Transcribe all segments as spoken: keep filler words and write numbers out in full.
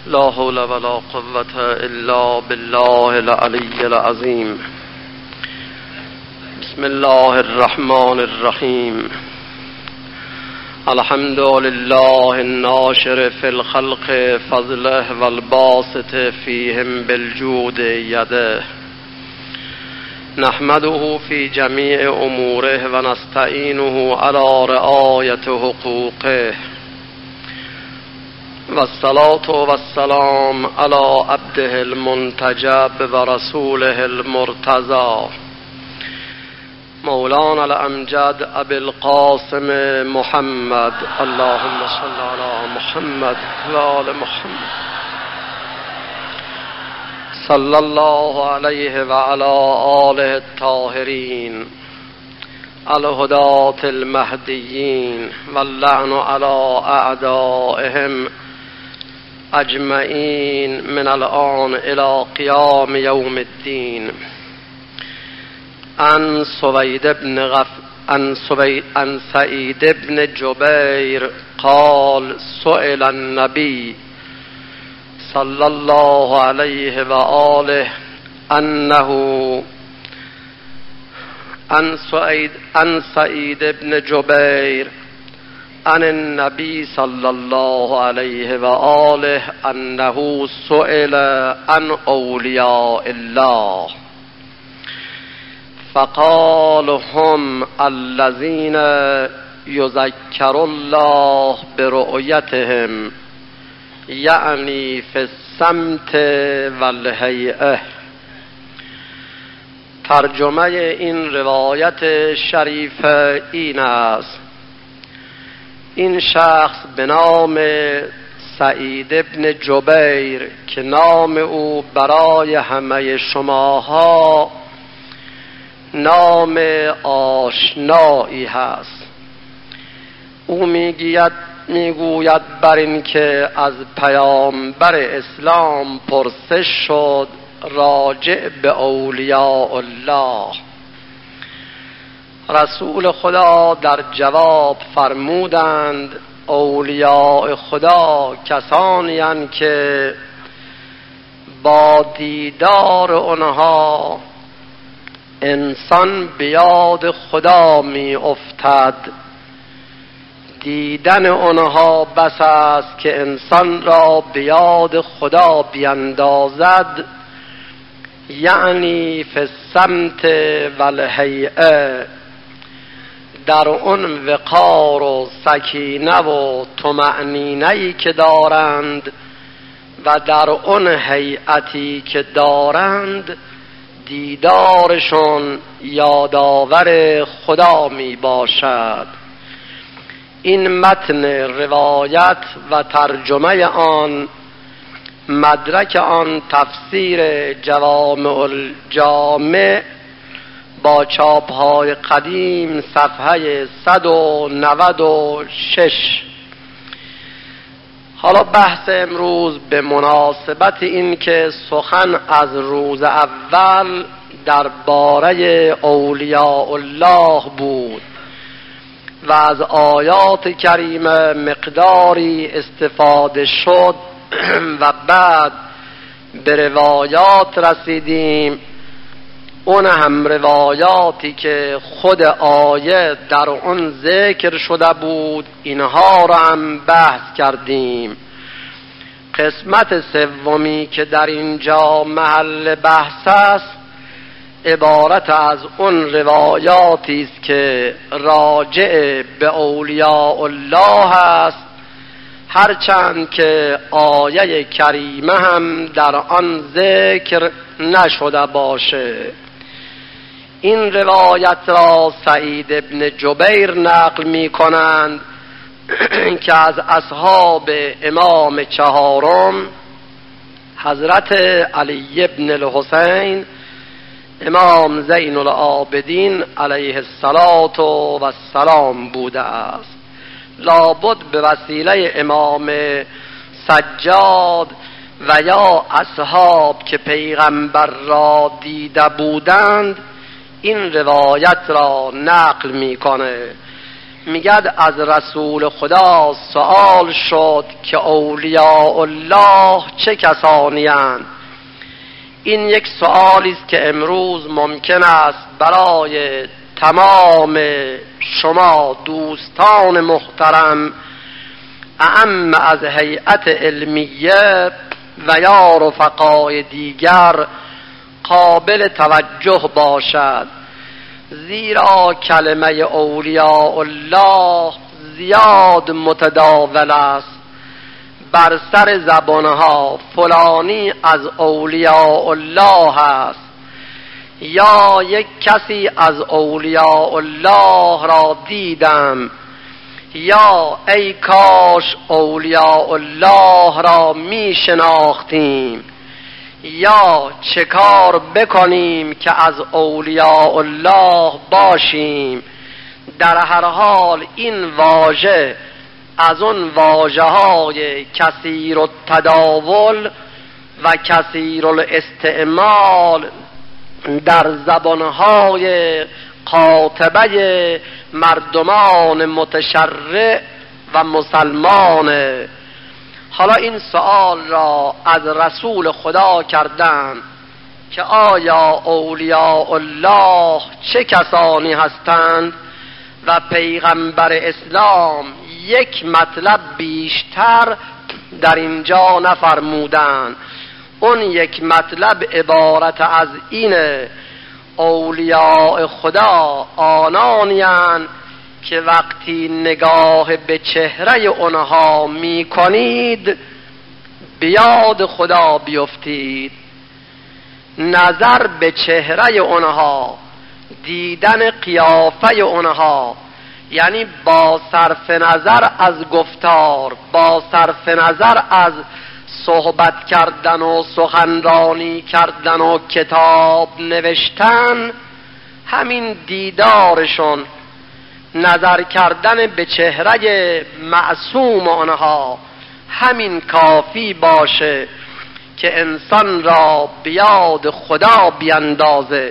لا حول ولا قوة الا بالله العلی العظیم. بسم الله الرحمن الرحیم. الحمد لله الناشر في الخلق فضله والباسط فيهم بالجود يده. نحمده في جميع اموره ونستعينه على رعاية حقوقه. والصلاة والسلام على عبده المنتجب ورسوله المرتضى مولانا الأمجد أبي القاسم محمد. اللهم صل على محمد وآل محمد صلى الله عليه وعلى آله الطاهرين الهداة المهديين واللعن على أعدائهم أجمعين من الآن إلى قيام يوم الدين. عن سويد بن غف عن, سويد... عن سعيد بن جبير قال سئل النبي صلى الله عليه وآله أنه عن سعيد عن سعيد بن جبير عن النبي صلى الله عليه وآله أنه سئل عن أولياء الله فقال هم الذين يذكر الله برؤيتهم یعنی فی السمت والهیئه. ترجمه این روایت شریف این است: این شخص به نام سعید ابن جبیر که نام او برای همه شماها نام آشنایی هست، او میگوید میگوید بر این که از پیامبر اسلام پرسش شد راجع به اولیاء الله. رسول خدا در جواب فرمودند اولیاء خدا کسانی اند که با دیدار آنها انسان به یاد خدا می افتد. دیدن آنها بس است که انسان را به یاد خدا بیندازد، یعنی فی السمت والهیئه، در اون وقار و سکینه و طمأنینه‌ای که دارند و در اون هیئتی که دارند دیدارشون یادآور خدا می باشد. این متن روایت و ترجمه آن، مدرک آن تفسیر جوامع الجامع با چاپ‌های قدیم صفحه صد و نود و شش. حالا بحث امروز به مناسبت این که سخن از روز اول درباره اولیاء الله بود و از آیات کریمه مقداری استفاده شد و بعد به روایات رسیدیم، اون هم روایاتی که خود آیه در اون ذکر شده بود، اینها را هم بحث کردیم. قسمت سومی که در اینجا محل بحث است عبارت از اون روایاتی است که راجع به اولیاء الله است، هرچند که آیه کریمه هم در آن ذکر نشده باشه. این روایت را سعید ابن جبیر نقل می کنند که از اصحاب امام چهارم حضرت علی ابن الحسین امام زین العابدین علیه السلام بوده است. لابد به وسیله امام سجاد و یا اصحاب که پیغمبر را دیده بودند این روایت را نقل میکنه. میگد از رسول خدا سوال شد که اولیاء الله چه کسانی اند؟ این یک سوالی است که امروز ممکن است برای تمام شما دوستان محترم اعم از هیئت علمیه و یا رفقای دیگر قابل توجه باشد، زیرا کلمه اولیاء الله زیاد متداول است بر سر زبانها. فلانی از اولیاء الله است، یا یک کسی از اولیاء الله را دیدم، یا ای کاش اولیاء الله را می شناختیم، یا چه کار بکنیم که از اولیاء الله باشیم. در هر حال این واژه از اون واژه های کثیر التداول و کثیر الاستعمال در زبانهای قاطبه مردمان متشرع و مسلمانه. حالا این سوال را از رسول خدا کردند که آیا اولیاء الله چه کسانی هستند؟ و پیغمبر اسلام یک مطلب بیشتر در اینجا نفرمودند. اون یک مطلب عبارت از اینه: اولیاء خدا آنانی اند که وقتی نگاه به چهره اونها می کنید بیاد خدا بیفتید. نظر به چهره اونها، دیدن قیافه اونها، یعنی با صرف نظر از گفتار، با صرف نظر از صحبت کردن و سخنرانی کردن و کتاب نوشتن، همین دیدارشون، نظر کردن به چهره معصوم آنها، همین کافی باشه که انسان را بیاد خدا بیندازه.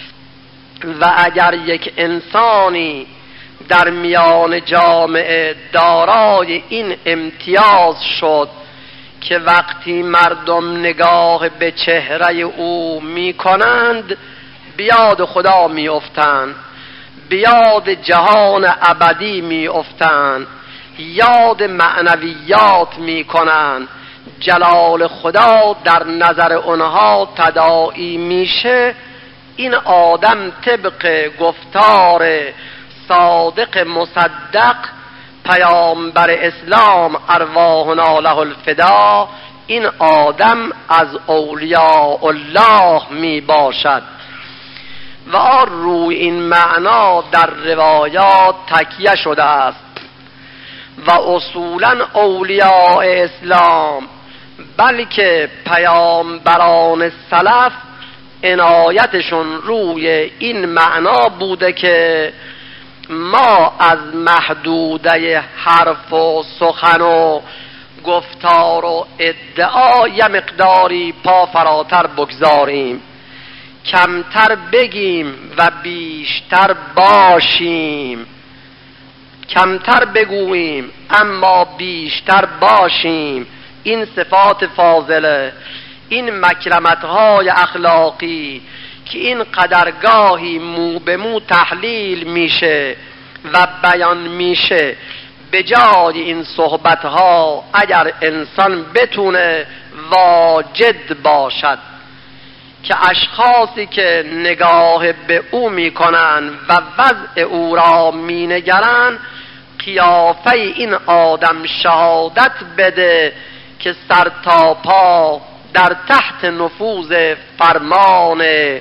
و اگر یک انسانی در میان جامعه دارای این امتیاز شد که وقتی مردم نگاه به چهره او می کنند بیاد خدا می افتند، بیاد جهان ابدی می افتند، یاد معنویات می کنند، جلال خدا در نظر اونها تداعی میشه، این آدم طبق گفتار صادق مصدق پیامبر اسلام ارواحنا له الفدا، این آدم از اولیاء الله می باشد. و آن روی این معنا در روایات تکیه شده است. و اصولا اولیاء اسلام بلکه پیامبران سلف عنایتشون روی این معنا بوده که ما از محدوده حرف و سخن و گفتار و ادعا یه مقداری پا فراتر بگذاریم، کمتر بگیم و بیشتر باشیم، کمتر بگوییم اما بیشتر باشیم. این صفات فاضله، این مکرمت‌های اخلاقی که این قدرگاهی مو به مو تحلیل میشه و بیان میشه، به جای این صحبت‌ها اگر انسان بتونه واجد باشد که اشخاصی که نگاه به او میکنن و وضع او را مینگرن، قیافه این آدم شهادت بده که سر تا پا در تحت نفوذ فرمان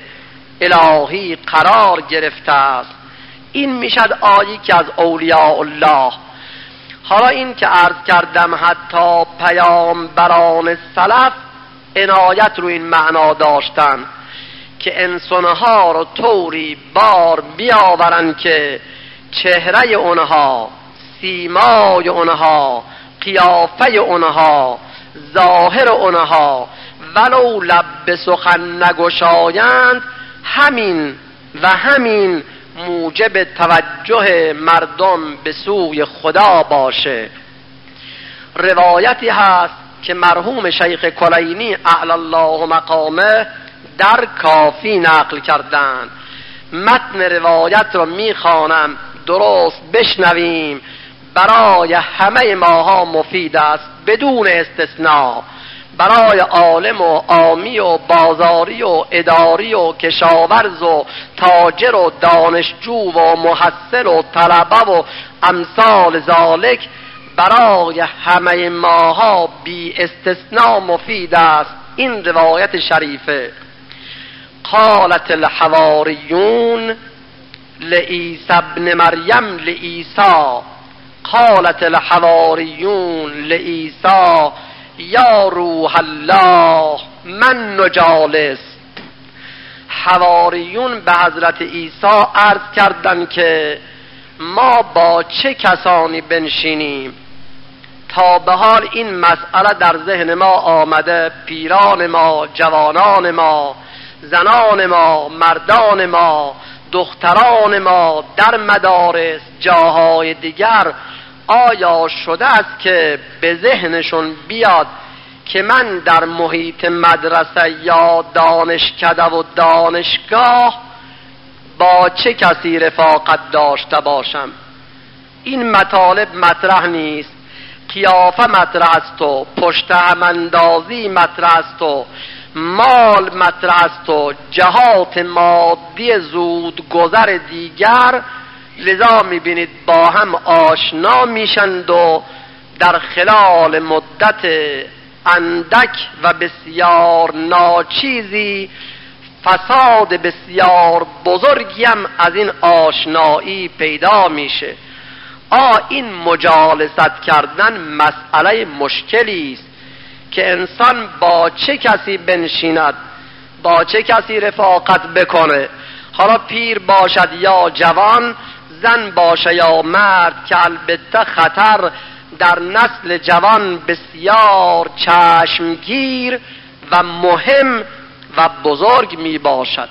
الهی قرار گرفته است. این میشد آیی که از اولیاء الله. حالا این که عرض کردم حتی پیامبران سلف عنایت رو این معنا داشتن که انسانها رو طوری بار بیاورن که چهره اونها، سیمای اونها، قیافه اونها، ظاهر اونها ولو لب به سخن نگشایند، همین و همین موجب توجه مردم به سوی خدا باشه. روایتی هست که مرحوم شیخ کلینی اعلی الله مقامه در کافی نقل کردند. متن روایت رو میخوانم درست بشنویم، برای همه ماها مفید است بدون استثناء، برای عالم و عامی و بازاری و اداری و کشاورز و تاجر و دانشجو و محصل و طلبه و امثال ذالک، برای همه ماها بی استثناء مفید است این روایت شریفه. قالت الحواریون لعیسی ابن مریم لعیسی، قالت الحواریون لعیسی یا روح الله من نجالس. حواریون به حضرت عیسی عرض کردند که ما با چه کسانی بنشینیم؟ تا به حال این مسئله در ذهن ما آمده، پیران ما، جوانان ما، زنان ما، مردان ما، دختران ما در مدارس جاهای دیگر آیا شده است که به ذهنشون بیاد که من در محیط مدرسه یا دانشکده و دانشگاه با چه کسی رفاقت داشته باشم؟ این مطالب مطرح نیست. قیافه مطرح است و پشت هم اندازی مطرح است و مال مطرح است و جهات مادی زود گذر دیگر، لذا میبینید با هم آشنا میشند و در خلال مدت اندک و بسیار ناچیزی فساد بسیار بزرگی هم از این آشنایی پیدا میشه. آ این مجالست کردن مسئله مشکلی است که انسان با چه کسی بنشیند، با چه کسی رفاقت بکنه، حالا پیر باشد یا جوان، زن باشه یا مرد، که البته خطر در نسل جوان بسیار چشمگیر و مهم و بزرگ می باشد.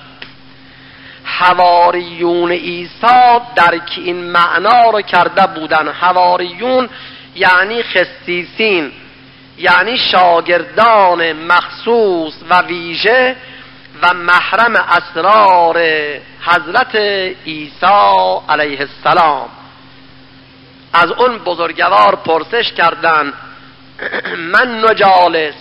حواریون عیسی درک این معنا رو کرده بودن. حواریون یعنی خصیصین، یعنی شاگردان مخصوص و ویژه و محرم اسرار حضرت عیسی علیه السلام. از اون بزرگوار پرسش کردن من نجالس،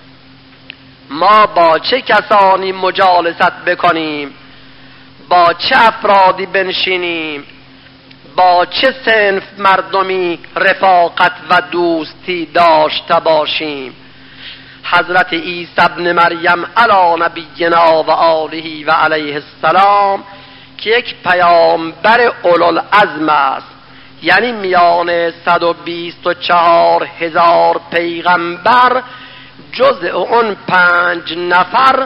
ما با چه کسانی مجالست بکنیم، با چه افرادی بنشینیم، با چه صنف مردمی رفاقت و دوستی داشته باشیم؟ حضرت عیسی ابن مریم علی نبینا و آله و علیه السلام که یک پیامبر اولوالعزم است، یعنی میان صد و بیست و چهار هزار پیغمبر جزء اون پنج نفر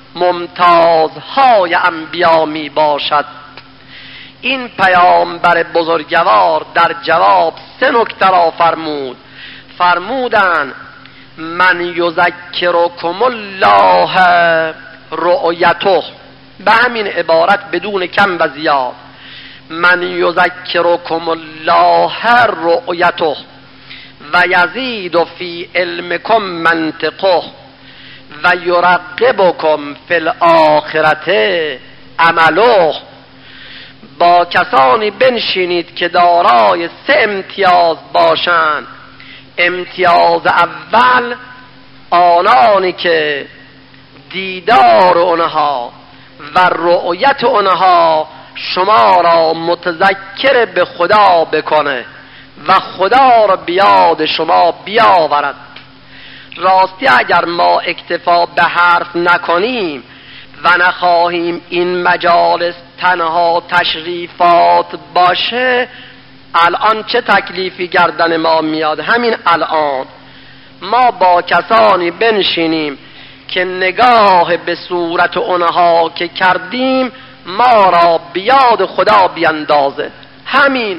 ممتازهای انبیا می باشد. این پیامبر بزرگوار در جواب سه نکته را فرمود. فرمودن من یذکرکم الله رؤیته، به همین عبارت بدون کم و زیاد، من یذکرکم الله رؤیته و یزید فی علمکم منطقه و یرغبکم فی الاخرته عمله. با کسانی بنشینید که دارای سه امتیاز باشند. امتیاز اول آنانی که دیدار اونها و رؤیت اونها شما را متذکر به خدا بکنه و خدا را بیاد شما بیاورد. راستی اگر ما اکتفا به حرف نکنیم و نخواهیم این مجالس تنها تشریفات باشه، الان چه تکلیفی گردن ما میاد؟ همین الان ما با کسانی بنشینیم که نگاه به صورت اونها که کردیم ما را بیاد خدا بیندازه. همین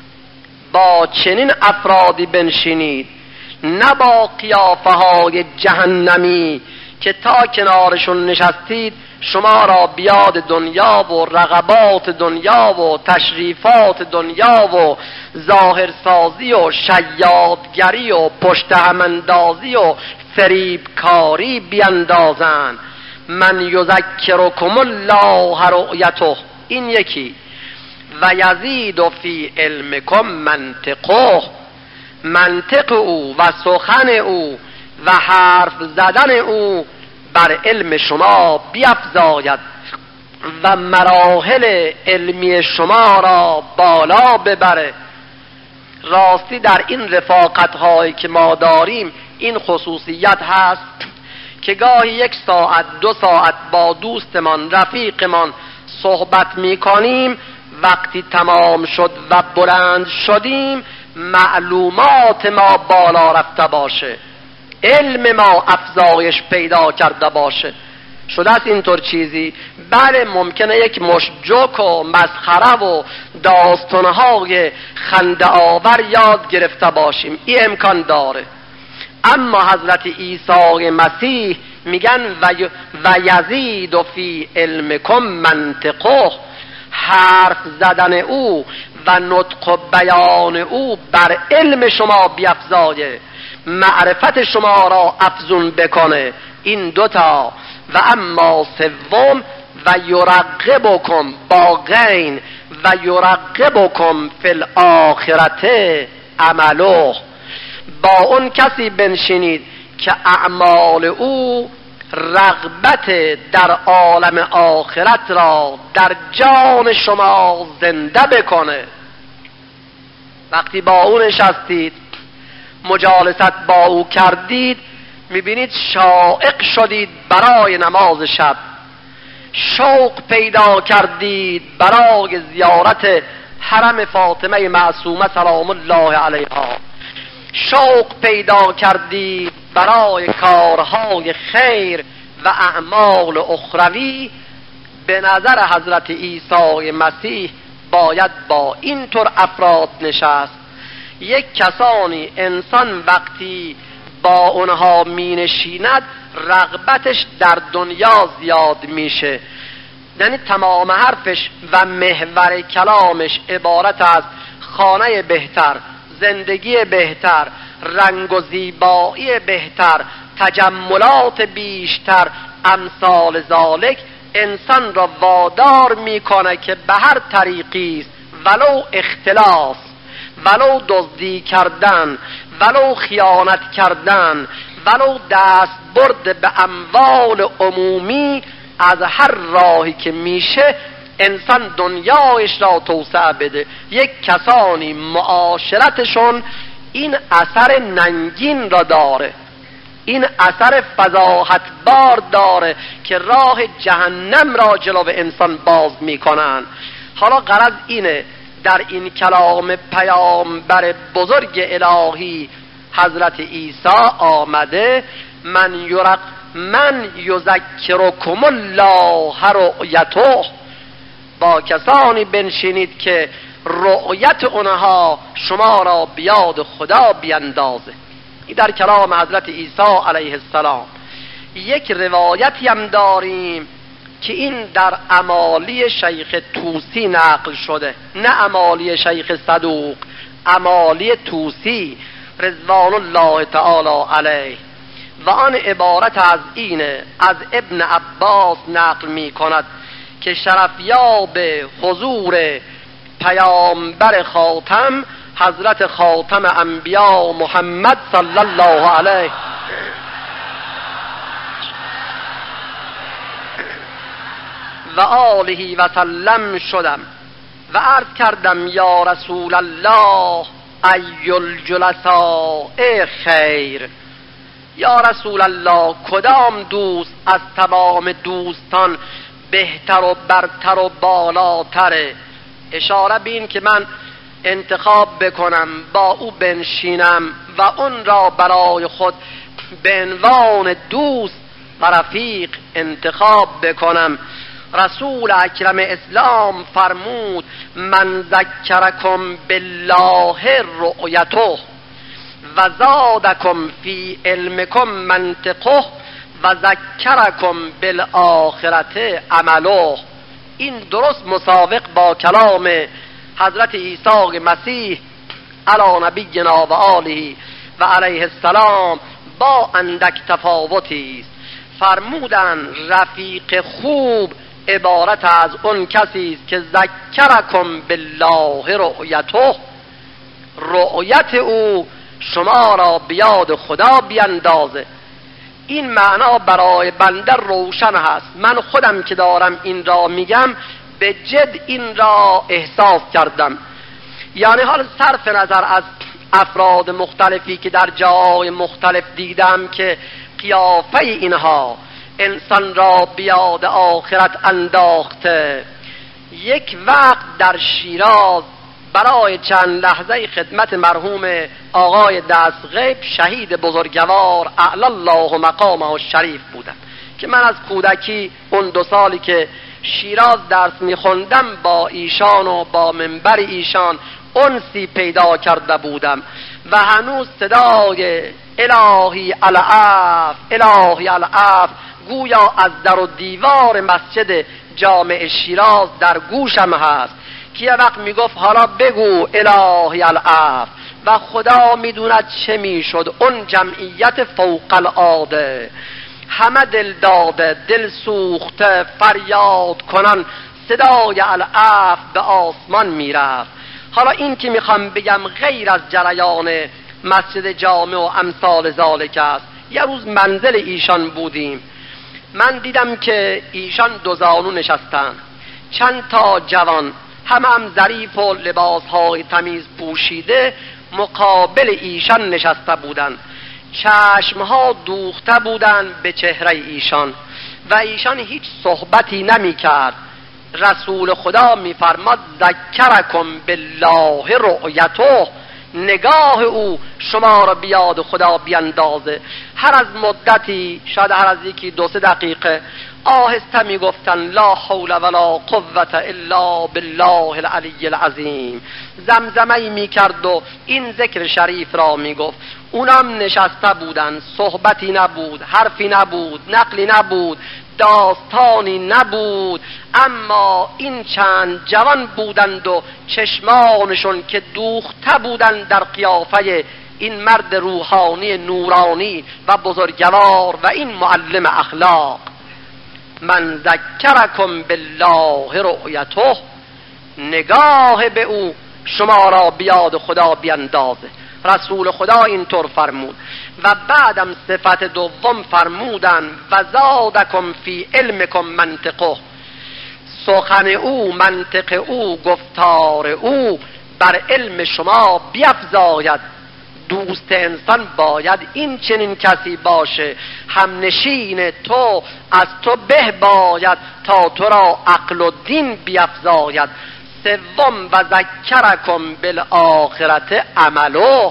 با چنین افرادی بنشینید، نه با قیافه های جهنمی که تا کنارشون نشستید شما را بیاد دنیا و رغبات دنیا و تشریفات دنیا و ظاهرسازی و شیادگری و پشت هم اندازی و فریبکاری بیندازن. من یذکرکم الله رؤیته، این یکی. و یزید فی علمکم منطقه، منطق او و سخن او و حرف زدن او بر علم شما بیفزاید و مراحل علمی شما را بالا ببره. راستی در این رفاقت هایی که ما داریم این خصوصیت هست که گاهی یک ساعت دو ساعت با دوستمان رفیقمان صحبت می کنیم، وقتی تمام شد و بلند شدیم معلومات ما بالا رفته باشه، علم ما افزایش پیدا کرده باشه. شده است اینطور چیزی؟ بله ممکنه یک مشت جوک و مسخره و داستانهای خنده آور یاد گرفته باشیم، این امکان داره. اما حضرت عیسی مسیح میگن و یزید فی علمکم منطقه، حرف زدن او و نطق و بیان او بر علم شما بیفزایه، معرفت شما را افزون بکنه. این دوتا. و اما سوم و یرغبکم با غین و یرغبکم فی الاخرت عمله، با اون کسی بنشینید که اعمال او رغبت در عالم آخرت را در جان شما زنده بکنه. وقتی با او نشستید مجالست با او کردید میبینید شائق شدید برای نماز شب، شوق پیدا کردید برای زیارت حرم فاطمه معصومه سلام الله علیها، شوق پیدا کردید برای کارهای خیر و اعمال اخروی. به نظر حضرت عیسی مسیح باید با اینطور افراد نشست. یک کسانی انسان وقتی با اونها می نشیند رغبتش در دنیا زیاد میشه، یعنی تمام حرفش و محور کلامش عبارت از خانه بهتر، زندگی بهتر، رنگ و زیبایی بهتر، تجملات بیشتر، امثال ذالک انسان را وادار میکنه که به هر طریقی است، ولو اختلاس، ولو دزدی کردن، ولو خیانت کردن، ولو دست برد به اموال عمومی، از هر راهی که میشه انسان دنیایش را توسعه بده. یک کسانی معاشرتشون این اثر ننگین را داره، این اثر فضاحتبار داره که راه جهنم را جلو انسان باز میکنن. حالا غرض اینه در این کلام پیامبر بزرگ الهی حضرت عیسی آمده من یرق من یذکرکم الله رؤیته، با کسانی بنشینید که رؤیت اونها شما را بیاد خدا بیندازه. این در کلام حضرت عیسی علیه السلام. یک روایتی هم داریم که این در امالی شیخ طوسی نقل شده، نه امالی شیخ صدوق، امالی طوسی رضوان الله تعالی علیه، و آن عبارت از اینه، از ابن عباس نقل می کند که شرفیاب حضور پیامبر خاتم حضرت خاتم انبیا محمد صلی الله علیه و آله و سلم شدم و عرض کردم یا رسول الله ای الجلساء خیر، یا رسول الله کدام دوست از تمام دوستان بهتر و برتر و بالاتره؟ اشاره بین که من انتخاب بکنم با او بنشینم و اون را برای خود به عنوان دوست و رفیق انتخاب بکنم. رسول اکرم اسلام فرمود من ذکرکم بالله رؤیته و زادکم فی علمکم منطقه و ذکرکم بالآخرة عمله. این درست مسابق با کلام حضرت عیسی مسیح علی نبینا و آله و علیه السلام با اندک تفاوتی است. فرمودن رفیق خوب عبارت از اون کسی است که ذکرکم بالله رؤیته، رؤیت او شما را بیاد خدا بیندازه. این معنا برای بنده روشن هست. من خودم که دارم این را میگم به جد این را احساس کردم. یعنی حال صرف نظر از افراد مختلفی که در جای مختلف دیدم که قیافه اینها انسان را بیاد آخرت انداخته، یک وقت در شیراز برای چند لحظه خدمت مرحوم آقای دستغیب شهید بزرگوار اعلی الله مقامه الشریف بودم که من از کودکی اون دو سالی که شیراز درس میخوندم با ایشان و با منبر ایشان انسی پیدا کرده بودم و هنوز صدای الهی العف الهی العف گویا از در و دیوار مسجد جامع شیراز در گوشم هست که یه وقت میگفت حالا بگو الهی العف و خدا میدوند چه میشد. اون جمعیت فوق العاده همه دل داده دل سوخته فریاد کنن صدای العف به آسمان میرفت. حالا این که میخوام بگم غیر از جریان مسجد جامع و امثال ذالک است. یه روز منزل ایشان بودیم، من دیدم که ایشان دو زانو نشستن، چند تا جوان همه هم ظریف و لباسهای تمیز پوشیده مقابل ایشان نشسته بودند. چشمها دوخته بودند به چهره ایشان و ایشان هیچ صحبتی نمی کرد. رسول خدا می فرماد ذکرکم بالله رؤیته، نگاه او شما را بیاد خدا بیندازه. هر از مدتی شاید هر از یکی دو سه دقیقه آهسته می گفتن لا حول ولا قوة الا بالله العلی العظیم، زمزمه می کرد و این ذکر شریف را می گفت. اونم نشسته بودن، صحبتی نبود، حرفی نبود، نقلی نبود، داستانی نبود، اما این چند جوان بودند و چشمانشون که دوخته بودند در قیافه این مرد روحانی نورانی و بزرگوار و این معلم اخلاق. من ذکرکم بالله رؤیته، نگاه به او شما را بیاد خدا بیندازه. رسول خدا اینطور فرمود و بعدم صفت دوم فرمودن و زادکم فی علمکم منطقه، سخن او، منطق او، گفتار او بر علم شما بیفزاید. دوست انسان باید این چنین کسی باشه، همنشین تو از تو به باید تا تو را عقل و دین بیفزاید. سوم و ذکرکم بالآخرة عمله،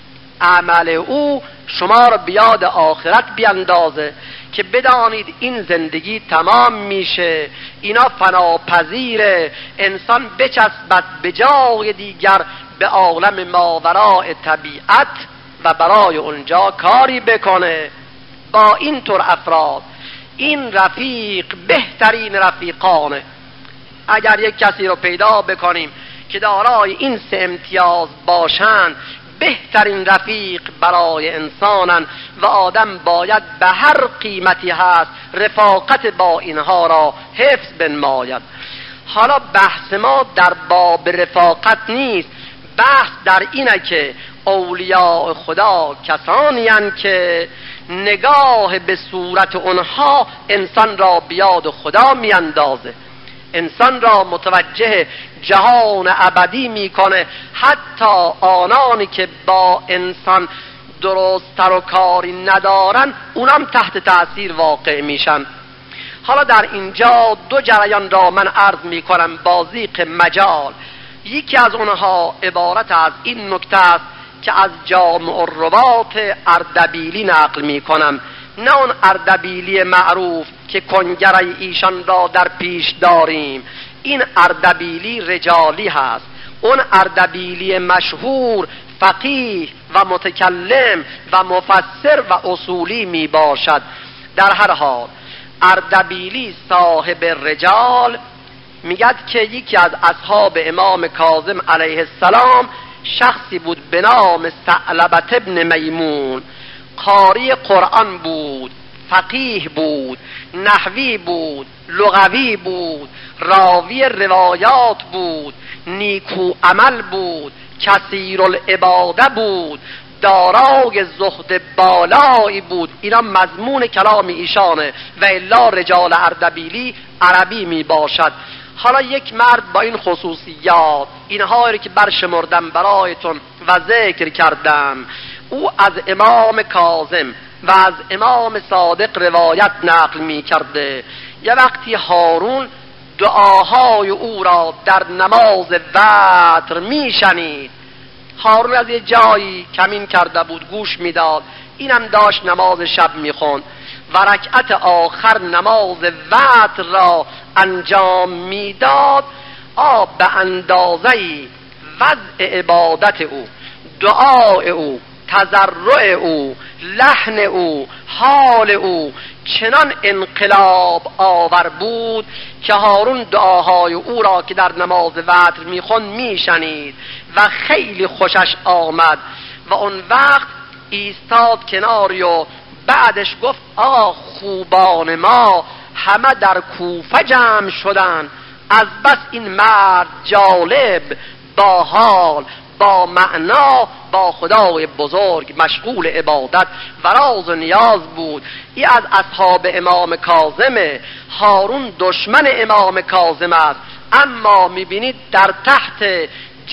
عمل او شما را بیاد آخرت بیندازه که بدانید این زندگی تمام میشه، اینا فناپذیره، انسان بچسبد به جای دیگر به عالم ماوراء طبیعت و برای اونجا کاری بکنه. با اینطور افراد این رفیق بهترین رفیقانه. اگر یک کسی رو پیدا بکنیم که دارای این سه امتیاز باشند، بهترین رفیق برای انسانن و آدم باید به هر قیمتی هست رفاقت با اینها را حفظ بنماید. حالا بحث ما در باب رفاقت نیست، بحث در اینه که اولیاء خدا کسانی هستند که نگاه به صورت اونها انسان را بیاد خدا میاندازه، انسان را متوجه جهان ابدی میکنه. حتی آنانی که با انسان درست‌تر و کاری ندارن اونم تحت تأثیر واقع میشن. حالا در اینجا دو جریان را من عرض میکنم با ضیق مجال. یکی از اونها عبارت از این نکته است که از جامع الروات اردبیلی نقل میکنم، نه اون اردبیلی معروف که کنگره ایشان را در پیش داریم. این اردبیلی رجالی هست. اون اردبیلی مشهور فقیه و متکلم و مفسر و اصولی می باشد در هر حال اردبیلی صاحب رجال میگد که یکی از اصحاب امام کاظم علیه السلام شخصی بود به نام ثعلبة ابن میمون، قاری قرآن بود، فقیه بود، نحوی بود، لغوی بود، راوی روایات بود، نیکو عمل بود، کثیر العباده بود، دارای زهد بالایی بود. اینا مضمون کلام ایشانه و الا رجال اردبیلی عربی می باشد. حالا یک مرد با این خصوصیات، اینها رو که برشمردم برایتون و ذکر کردم، او از امام کاظم و از امام صادق روایت نقل می کرده. یه وقتی هارون دعاهای او را در نماز وتر می شنید. هارون از یه جایی کمین کرده بود، گوش میداد، اینم داشت نماز شب میخوند و رکعت آخر نماز وتر را انجام میداد. آب به اندازه‌ای وضع عبادت او، دعای او، تضرع او، لحن او، حال او چنان انقلاب آور بود که هارون دعاهای او را که در نماز وتر میخوند میشنید و خیلی خوشش آمد و اون وقت ایستاد کناری و بعدش گفت آقا خوبان ما همه در کوفه جمع شدن، از بس این مرد جالب، با حال، با معنا، با خدای بزرگ مشغول عبادت و راز و نیاز بود. ای از اصحاب امام کاظمه. هارون دشمن امام کاظم است، اما میبینید در تحت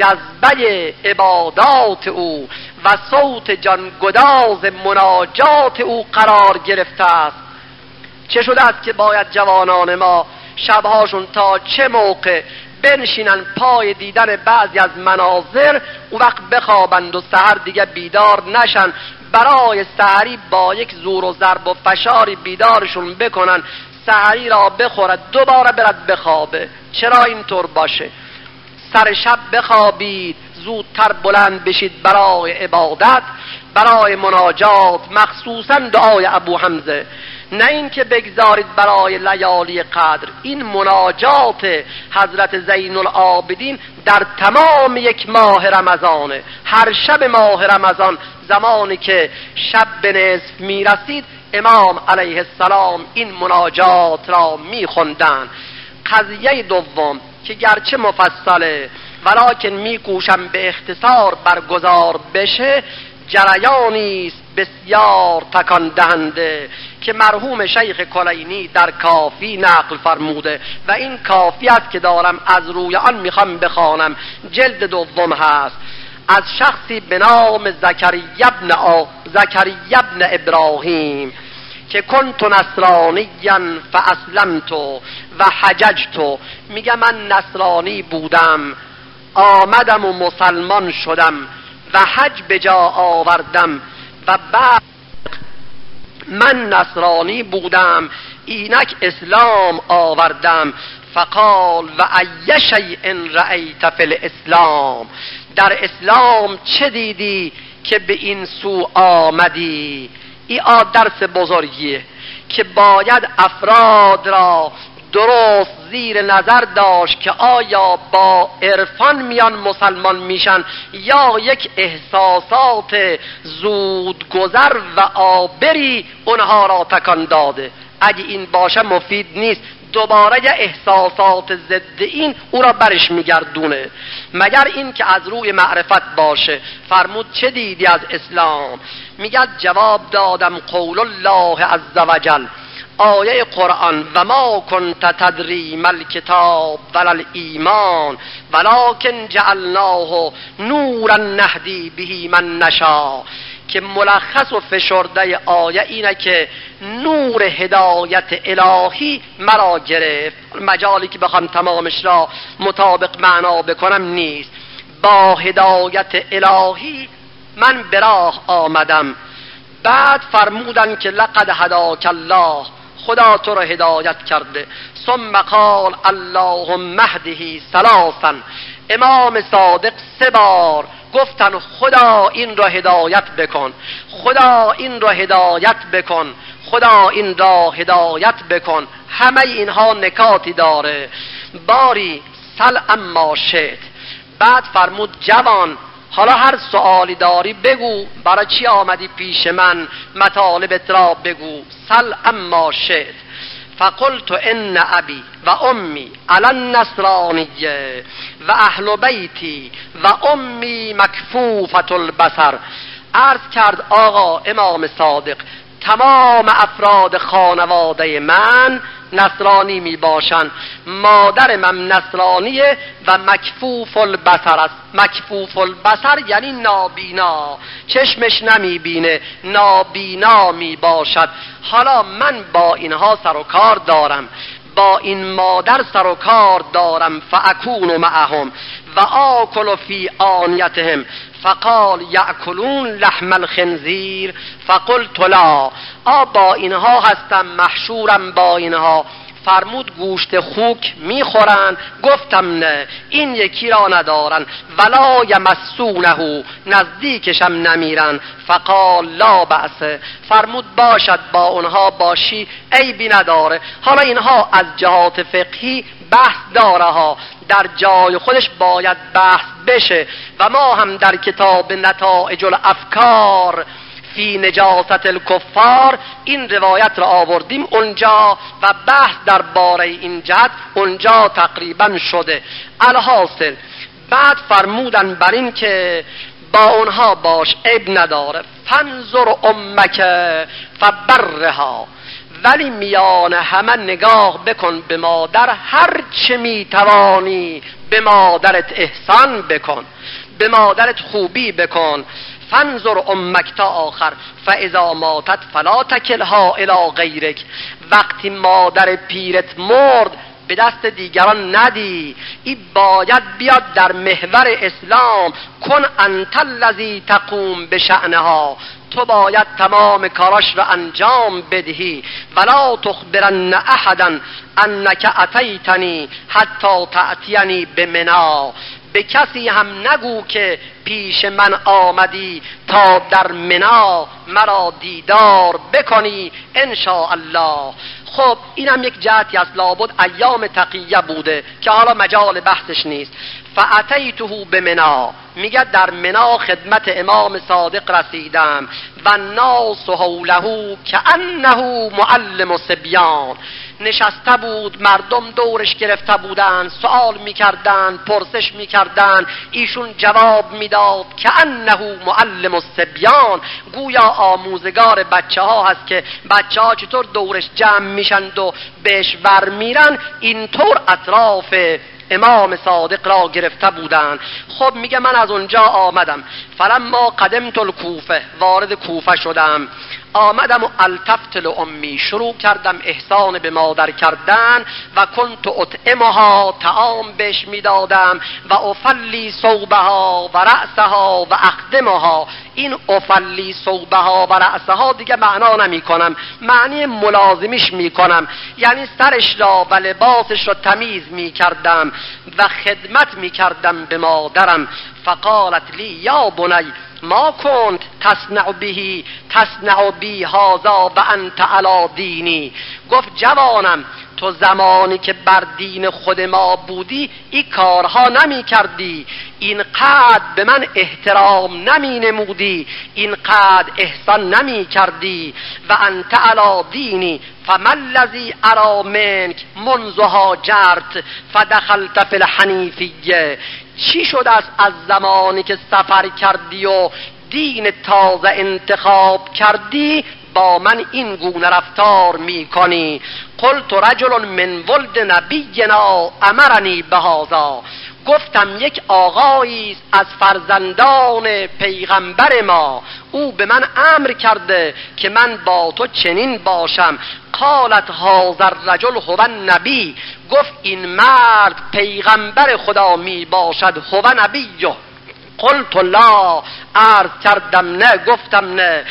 جذبه عبادات او و صوت جانگداز مناجات او قرار گرفته است. چه شده است که باید جوانان ما شبهاشون تا چه موقع بنشینن پای دیدن بعضی از مناظر، اون وقت بخوابند و سحر دیگه بیدار نشن، برای سحری با یک زور و ضرب و فشاری بیدارشون بکنن، سحری را بخورد دوباره برد بخوابه. چرا اینطور باشه؟ سر شب بخوابید، زودتر بلند بشید برای عبادت، برای مناجات، مخصوصا دعای ابو حمزه. نه این که بگذارید برای لیالی قدر. این مناجات حضرت زین العابدین در تمام یک ماه رمضانه. هر شب ماه رمضان زمانی که شب به نصف می رسید امام علیه السلام این مناجات را می خوندن. قضیه دوم که گرچه مفصله ولکن می کوشم به اختصار برگزار بشه، جریانی است بسیار تکان دهنده که مرحوم شیخ کلینی در کافی نقل فرموده و این کافی است که دارم از روی آن میخوام بخوانم. جلد دوم هست، از شخصی به نام زکریا ابن آ زکریا ابن ابراهیم که کنت نصرانیا فاسلمت و حججت. میگه من نصرانی بودم، آمدم و مسلمان شدم و حج به جا آوردم و بعد من نصرانی بودم اینک اسلام آوردم. فقال و ای شیء رأیت فی الاسلام، در اسلام چه دیدی که به این سو آمدی؟ این درس بزرگیه که باید افراد را درست زیر نظر داشت که آیا با عرفان میان مسلمان میشن یا یک احساسات زودگذر و آبری اونها را تکان داده. اگه این باشه مفید نیست، دوباره یه احساسات ضد این او را برش میگردونه، مگر این که از روی معرفت باشه. فرمود چه دیدی از اسلام؟ میگه جواب دادم قول الله عز وجل، آیه قرآن، و ما کنت تدری مل کتاب ولل ایمان ولکن جعلناه نورا نهدی بهی من نشا. که ملخص و فشرده آیه اینه که نور هدایت الهی مرا گرفت. مجالی که بخوام تمامش را مطابق معنا بکنم نیست. با هدایت الهی من به راه آمدم. بعد فرمودن که لقد هداک الله، خدا تو را هدایت کرده. ثم قال اللهم اهده ثلاثا، امام صادق سه بار گفتن خدا این را هدایت بکن، خدا این را هدایت بکن، خدا این را هدایت بکن. همه اینها نکاتی داره. باری سل اما شئت. بعد فرمود جوان حالا هر سوالی داری بگو، برای چی آمدی پیش من، مطالبت را بگو. سل اما شئت. فقلت ان ابی و امی علی النصرانیه و اهل بیتی و امی مکفوفة البصر. عرض کرد آقا امام صادق تمام افراد خانواده من نصرانی می باشند، مادر من نصرانیه و مکفوف البصر است. مکفوف البصر یعنی نابینا، چشمش نمی بینه، نابینا می باشد. حالا من با اینها سر و کار دارم، با این مادر سر و کار دارم. فاکون معهم و آکل فی آنیتهم. فقال یأکلون لحم الخنزیر. فقلت لا. آ با اینها هستم، محشورم با اینها. فرمود گوشت خوک میخورن؟ گفتم نه، این یکی را ندارن. ولا یمسونه، نزدیکشم نمیرن. فقال لا بأس. فرمود باشد با اونها باشی عیبی نداره. حالا اینها از جهات فقهی بحث داره ها، در جای خودش باید بحث بشه و ما هم در کتاب نتائج الافکار فی نجاست الکفار این روایت را آوردیم اونجا و بحث در باره این جهت اونجا تقریبا شده. الحاصل بعد فرمودن بر این که با اونها باش عیب نداره. فانظر امک فبرها. ولی میان همه نگاه بکن به مادر، هر چه میتوانی به مادرت احسان بکن، به مادرت خوبی بکن. فانظر امک تا آخر. فاذا ماتت فلا تکلها الی غیرک. وقتی مادر پیرت مرد به دست دیگران ندی، این باید بیاد در محور اسلام. کن انت الذی تقوم بشأنها. تو باید تمام کاراش را انجام بدهی. ولا تخبرن احدا انک اتیتنی حتی تأتینی بمنا. به کسی هم نگو که پیش من آمدی تا در منا مرا دیدار بکنی ان شاء الله. خب اینم یک جهتی است، لابد ایام تقیه بوده که حالا مجال بحثش نیست. فاتیته بمنا، میگه در منا خدمت امام صادق رسیدم و الناس حوله کانه معلم صبیان. نشسته بود، مردم دورش گرفته بودن، سوال میکردن، پرسش میکردن، ایشون جواب میداد کانه معلم الصبیان، گویا آموزگار بچه ها هست که بچه ها چطور دورش جمع میشند و بهش برمیرن، اینطور اطراف امام صادق را گرفته بودند. خب میگه من از اونجا آمدم، فلما قدمت الکوفه، وارد کوفه شدم، آمدم و التفت لأمی، شروع کردم احسان به مادر کردن و کنت اطعمها، طعام بهش میدادم و افلی ثوبها و رأسها و اخدمها. این افلی ثوبها و رأسها دیگه معنا نمی کنم، معنی ملازمیش می کنم، یعنی سرش را و لباسش را تمیز می کردم و خدمت می کردم به مادرم. فقالت لی یا بنی ما کنت تصنع بهی تصنع بی هذا و انت علی دینی. گفت جوانم تو زمانی که بر دین خود ما بودی این کارها نمی کردی، اینقدر به من احترام نمی نمودی، اینقدر احسان نمی کردی. و انت علی دینی فما الذی اری منک منذ هاجرت فدخلت فی الحنیفیه. چی شده است از زمانی که سفر کردی و دین تازه انتخاب کردی با من این گونه رفتار می کنی؟ قلت رجل من ولد نبینا امرنی بهذا. گفتم یک آقایی از فرزندان پیغمبر ما، او به من امر کرده که من با تو چنین باشم. قالت هذا الرجل هو النبی. گفت این مرد پیغمبر خدا می باشد، هو نبیه. قلت لا، عرض کردم نه، گفتم نه،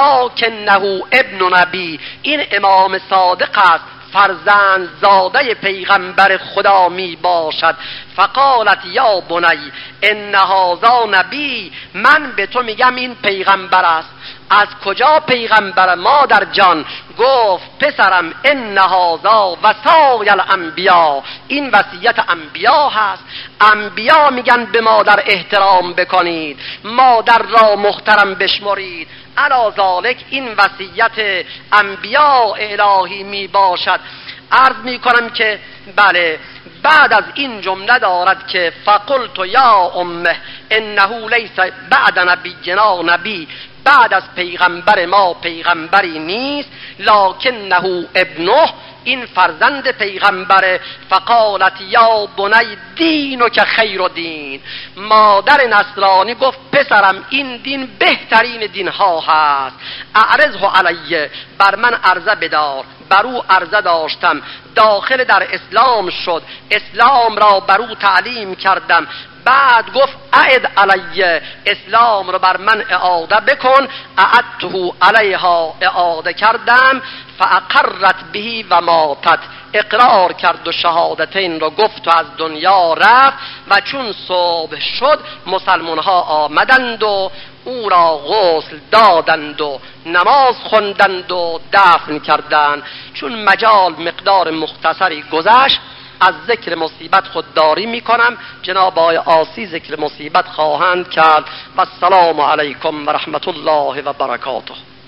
ولکنه ابن نبی، این امام صادق است، فرزند زاده پیغمبر خدا می باشد. فقالت یا بنی ان هذا نبی، من به تو میگم این پیغمبر است. از کجا پیغمبر ما در جان گفت پسرم ان هذا وصای الانبیا، این وصیت انبیا هست. انبیا میگن به مادر احترام بکنید، مادر را محترم بشمرید. علی ذالک این وصیت انبیا الهی می باشد. عرض می کنم که بله بعد از این جمله دارد که فقلت یا امه انه لیس بعد نبینا نبی، بعد از پیغمبر ما پیغمبری نیست، لکنه ابنه، این فرزند پیغمبره. فقالت یا بنی دینک خیر دین، مادر نصرانی گفت پسرم این دین بهترین دین ها هست. اعرضه علیه، بر من عرضه بدار. بر او عرضه داشتم، داخل در اسلام شد، اسلام را بر او تعلیم کردم. بعد گفت اعد علیه، اسلام رو بر من اعاده بکن. اعدته علیها، اعاده کردم. فاقرت بهی و ماتت، اقرار کرد و شهادتین رو گفت و از دنیا رفت. و چون صبح شد مسلمان ها آمدند و او را غسل دادند و نماز خوندند و دفن کردند. چون مجال مقدار مختصری گذشت از ذکر مصیبت خودداری میکنم. جناب آقای آسی ذکر مصیبت خواهند کرد. و السلام علیکم و رحمت الله و برکاته.